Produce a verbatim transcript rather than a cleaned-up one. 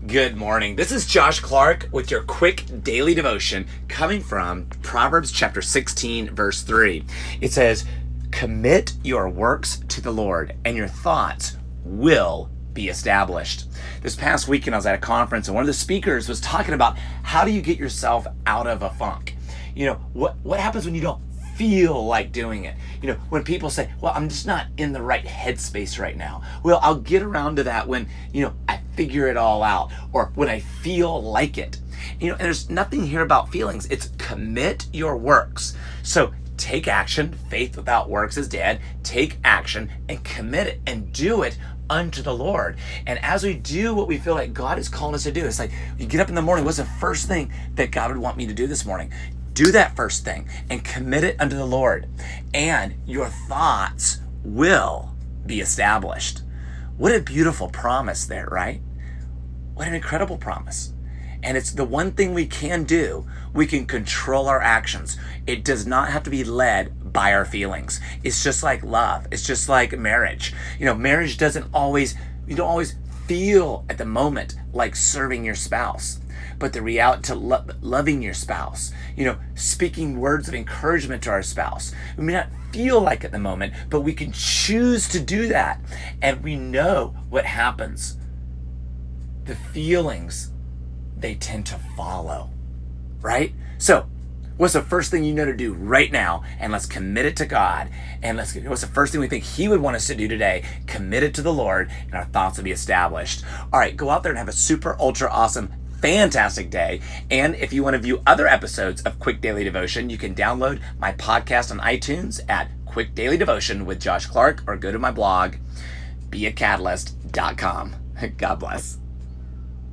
Good morning. This is Josh Clark with your quick daily devotion coming from Proverbs chapter sixteen, verse three. It says, "Commit your works to the Lord, and your thoughts will be established." This past weekend, I was at a conference, and one of the speakers was talking about how do you get yourself out of a funk? You know, what, what happens when you don't feel like doing it? You know, when people say, well, I'm just not in the right headspace right now. Well, I'll get around to that when, you know, I figure it all out, or when I feel like it. You know, and there's nothing here about feelings. It's commit your works. So take action. Faith without works is dead. Take action and commit it and do it unto the Lord. And as we do what we feel like God is calling us to do, it's like you get up in the morning, what's the first thing that God would want me to do this morning? Do that first thing and commit it unto the Lord, and your thoughts will be established. What a beautiful promise there, right? What an incredible promise. And it's the one thing we can do. We can control our actions. It does not have to be led by our feelings. It's just like love. It's just like marriage. You know, marriage doesn't always, you don't always feel at the moment like serving your spouse. But the reality to lo- loving your spouse, you know, speaking words of encouragement to our spouse. We may not feel like at the moment, but we can choose to do that. And we know what happens. The feelings, they tend to follow, right? So what's the first thing you know to do right now? And let's commit it to God. And let's, what's the first thing we think He would want us to do today? Commit it to the Lord, and our thoughts will be established. All right, go out there and have a super, ultra awesome, fantastic day. And if you want to view other episodes of Quick Daily Devotion, you can download my podcast on iTunes at Quick Daily Devotion with Josh Clark, or go to my blog, be a catalyst dot com. God bless.